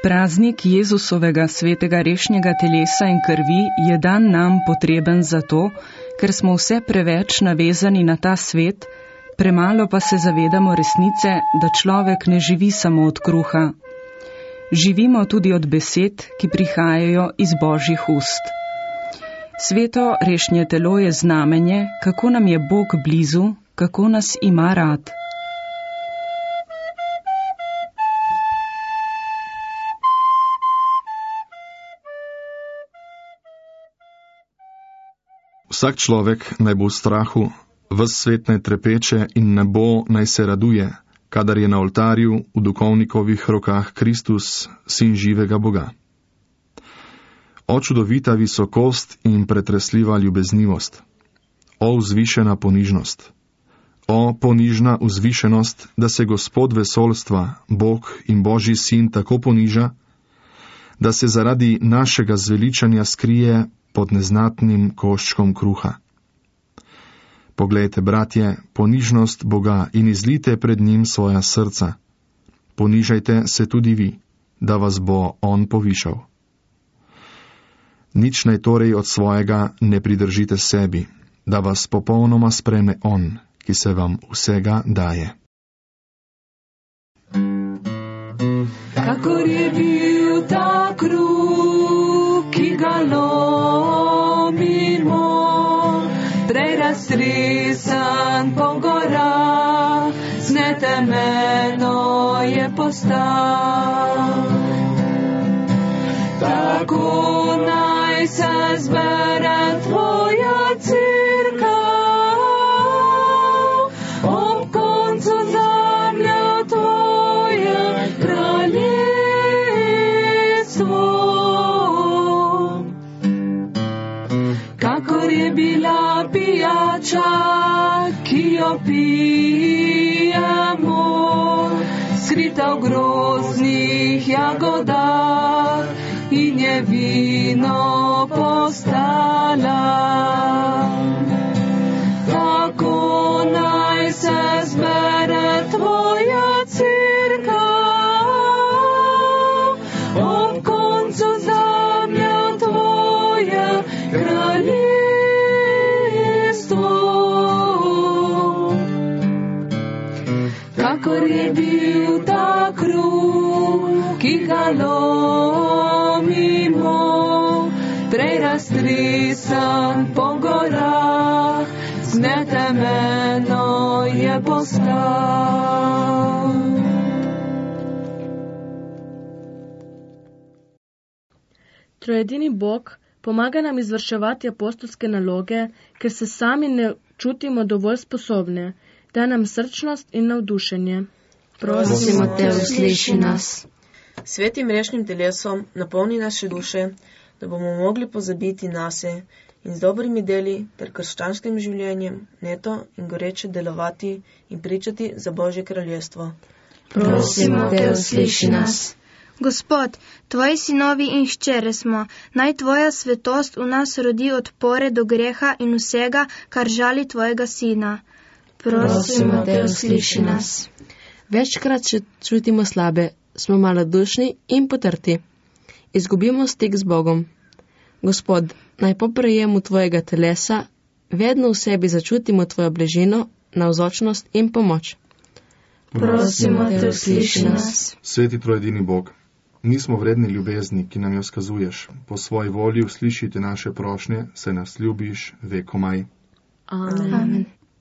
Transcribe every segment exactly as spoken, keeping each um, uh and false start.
Praznik Jezusovega svetega rešnjega telesa in krvi je dan nam potreben zato, ker smo vse preveč navezani na ta svet, premalo pa se zavedamo resnice, da človek ne živi samo od kruha. Živimo tudi od besed, ki prihajajo iz Božjih ust. Sveto rešnje telo je znamenje, kako nam je Bog blizu, kako nas ima rad. Vsak človek naj bo v strahu, ves svet naj trepeče in nebo naj se raduje, kadar je na oltarju v duhovnikovih rokah Kristus, sin živega Boga. O čudovita visokost in pretresljiva ljubeznivost, o vzvišena ponižnost, o ponižna vzvišenost, da se Gospod vesolstva, Bog in Božji sin tako poniža, da se zaradi našega zveličanja skrije pod neznatnim koščkom kruha. Poglejte, bratje, ponižnost Boga in izlite pred njim svoja srca. Ponižajte se tudi vi, da vas bo on povišal. Nič naj torej od svojega ne pridržite sebi, da vas popolnoma sprejme on, ki se vam vsega daje. Kakor je bil ta kruh, ki ga lomimo, prej raztresan po gorah, znetemeno je postal. Tako naj se zbere tvoja cerkev, ob koncu zemlje tvoje kraljestvo. Kakor je bila pijača, ki jo pijemo, skrita v groznih jagodah, in je vino postala. Tako naj se zbere tvoja cerkev, ob koncu zemlje tvoje kraljestvo. Kakor je bil ta kruh, ki ga lomimo, prej raztresan po gorah, znetemeno je postal. Trojedini Bog pomaga nam izvrševati apostolske naloge, ker se sami ne čutimo dovolj sposobne, da nam srčnost in navdušenje. Prosimo te, usliši nas. Svetim rešnim telesom napolni naše duše, da bomo mogli pozabiti nase in z dobrimi deli ter krščanskim življenjem neto in goreče delovati in pričati za Božje kraljestvo. Prosimo te, usliši nas. Gospod, tvoji sinovi in hčere smo, naj tvoja svetost v nas rodi odpore do greha in vsega, kar žali tvojega sina. Prosimo te, usliši nas. Večkrat se čutimo slabe, smo malodušni in potrti. Izgubimo stik z Bogom. Gospod, naj po prejemu tvojega telesa vedno v sebi začutimo tvojo bližino, navzočnost in pomoč. Prosimo te, usliši nas. Sveti trojedini Bog, nismo vredni ljubezni, ki nam jo skazuješ. Po svoji volji uslišite naše prošnje, saj nas ljubiš vekomaj. Amen. Amen.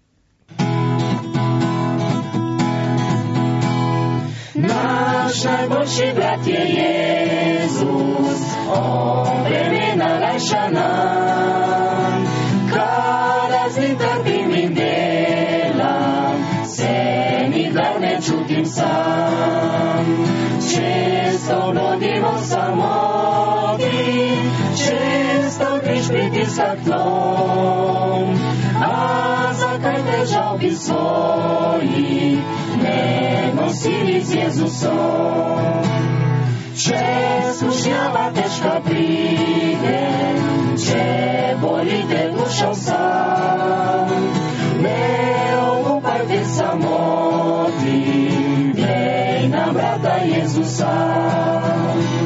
Naš najboljši brat je Jezus, on bremena lajša nam. Kada z njim trpim in delam, se nikdar ne čutim sam. Često blodimo v samoti, često križ pritiska tlom. A zakaj težav bi svoji ne nosili z Jezusom? Če skušnjava težka pride, če boli te duša sam, ne obupajte samoti, glej na brata Jezusa.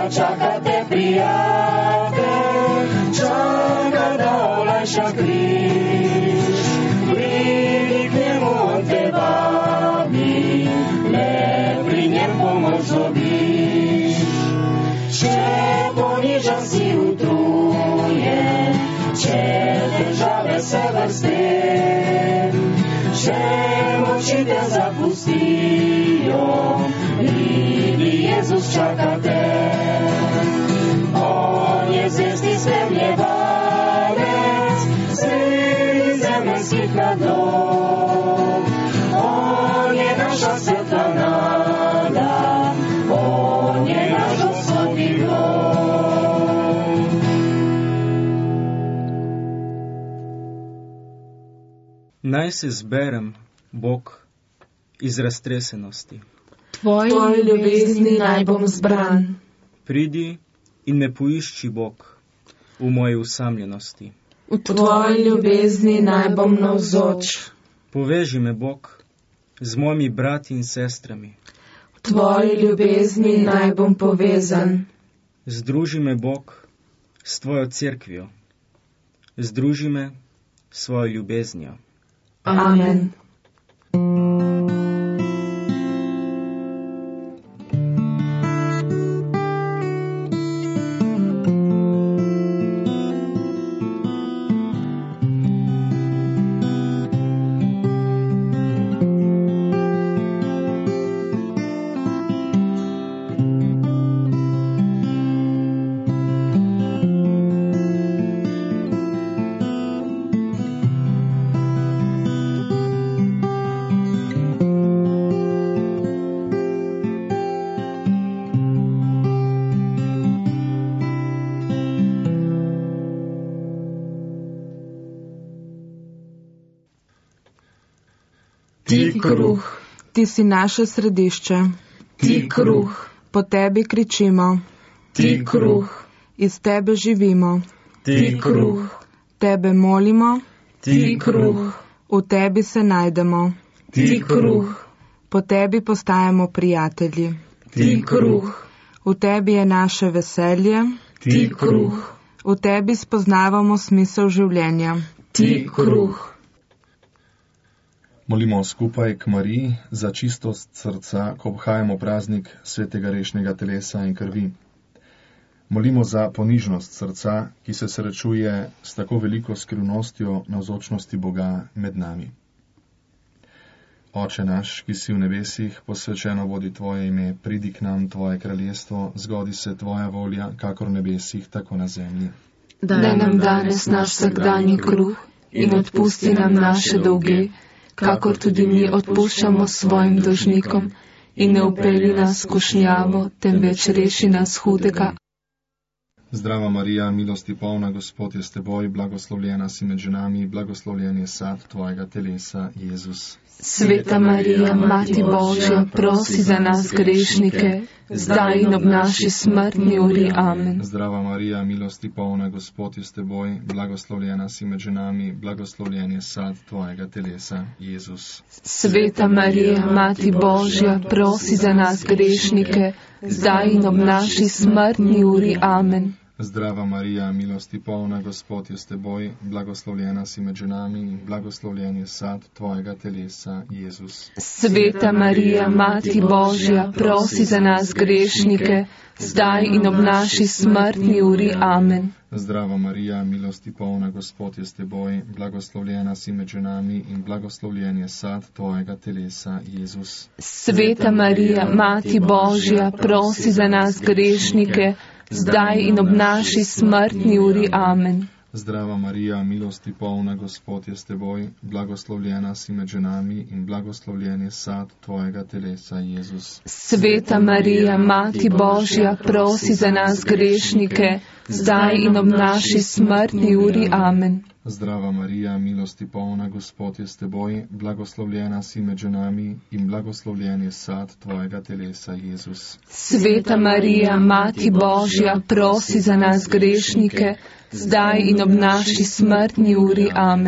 čaka te prijatelj, čaka da olajša križ. Pridi k njemu, on te vabi, le pri njem pomoč dobiš. Če ponižan si utrujen, če težave se vrste, če moči te zapustijo, pridi, Jezus čaka te. On je zvesti spremljevalec, sredi zemeljskih nadlog. On je naša svetla nada, on je naš Gospodni Bog. Naj se zberem, Bog, iz raztresenosti. Tvoji ljubezni naj bom zbran. Pridi in me poišči, Bog, v moji usamljenosti. V tvoji ljubezni naj bom navzoč. Poveži me, Bog, z mojimi brati in sestrami. V tvoji ljubezni naj bom povezan. Združi me, Bog, s tvojo cerkvijo. Združi me s svojo ljubeznijo. Amen. Ti kruh, ti si naše središče. Ti kruh, po tebi kričimo. Ti kruh, iz tebe živimo. Ti kruh, tebe molimo. Ti kruh, v tebi se najdemo. Ti kruh, po tebi postajamo prijatelji. Ti kruh, v tebi je naše veselje. Ti kruh, v tebi spoznavamo smisel življenja. Ti kruh. Molimo skupaj k Mariji za čistost srca, ko obhajamo praznik svetega rešnega telesa in krvi. Molimo za ponižnost srca, ki se srečuje s tako veliko skrivnostjo navzočnosti Boga med nami. Oče naš, ki si v nebesih, posvečeno bodi tvoje ime, pridi k nam tvoje kraljestvo, zgodi se tvoja volja, kakor v nebesih, tako na zemlji. Daj nam danes naš vsakdanji kruh in odpusti nam naše dolge, kakor tudi mi odpuščamo svojim dolžnikom, in ne vpelji nas v skušnjavo, temveč reši nas hudega. Zdrava Marija, milosti polna, Gospod je s teboj, blagoslovljena si med ženami, blagoslovljen je sad tvojega telesa, Jezus. Sveta Marija, Mati Božja, prosi za nas grešnike, zdaj in ob naši smrtni uri. Amen. Zdrava Marija, milosti polna, Gospod je s teboj, blagoslovljena si med ženami, blagoslovljen je sad tvojega telesa, Jezus. Sveta Marija, Mati Božja, prosi za nas grešnike, zdaj in ob naši smrtni uri. Amen. Zdrava Marija, milosti polna, Gospod je s teboj, blagoslovljena si med ženami in blagoslovljen je sad tvojega telesa, Jezus. Sveta Marija, Mati Božja, prosi za nas grešnike, zdaj in ob naši smrtni uri. Amen. Zdrava Marija, milosti polna, Gospod je s teboj, blagoslovljena si med ženami in blagoslovljen je sad tvojega telesa, Jezus. Sveta Marija, Mati Božja, prosi za nas grešnike, zdaj in ob naši smrtni uri. Amen. Zdrava Marija, milosti polna, Gospod je s teboj, blagoslovljena si med ženami in blagoslovljen je sad tvojega telesa, Jezus. Sveta Marija, Mati Božja, prosi za nas grešnike, zdaj in ob naši smrtni uri. Amen. Zdrava Marija, milosti polna, Gospod je s teboj, blagoslovljena si med ženami in blagoslovljen je sad tvojega telesa, Jezus. Sveta Marija, Mati Božja, prosi za nas grešnike, zdaj in ob naši smrtni uri. Amen.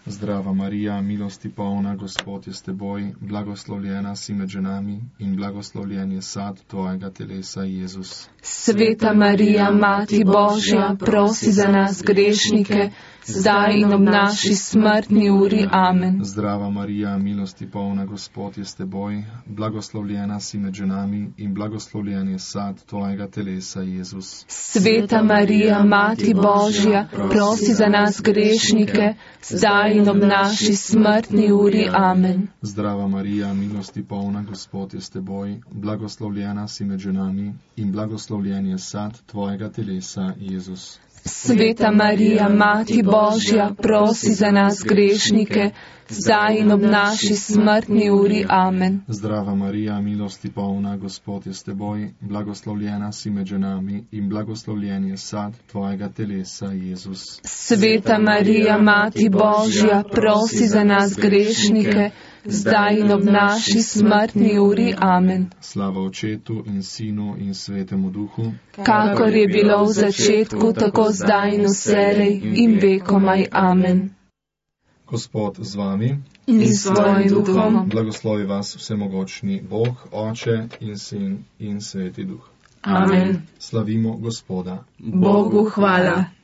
Zdrava Marija, milosti polna, Gospod je s teboj, blagoslovljena si med ženami in blagoslovljen je sad tvojega telesa, Jezus. Sveta Marija, Mati Božja, prosi za nas grešnike, zdaj in ob naši smrtni uri. Amen. Zdrava Marija, milosti polna, Gospod je s teboj, blagoslovljena si med ženami in blagoslovljen je sad tvojega telesa, Jezus. Sveta Marija, Mati Božja, prosi za nas grešnike, zdaj in ob naši smrtni uri. Amen. Zdrava Marija, milosti polna, Gospod je s teboj, blagoslovljena si med ženami in blagoslovljen je sad tvojega telesa, Jezus. Sveta Marija, Mati Božja, prosi za nas grešnike, zdaj in ob naši smrtni uri. Amen. Zdrava Marija, milosti polna, Gospod je s teboj, blagoslovljena si med ženami in blagoslovljen je sad tvojega telesa, Jezus. Sveta Marija, Mati Božja, prosi za nas grešnike, zdaj in ob naši smrtni uri. Amen. Slava Očetu in Sinu in Svetemu Duhu, kakor je bilo v začetku, tako zdaj in vselej in vekomaj. Amen. Gospod z vami in s tvojim duhom. Blagoslovi vas vsemogočni Bog, Oče in Sin in Sveti Duh. Amen. Slavimo Gospoda. Bogu hvala.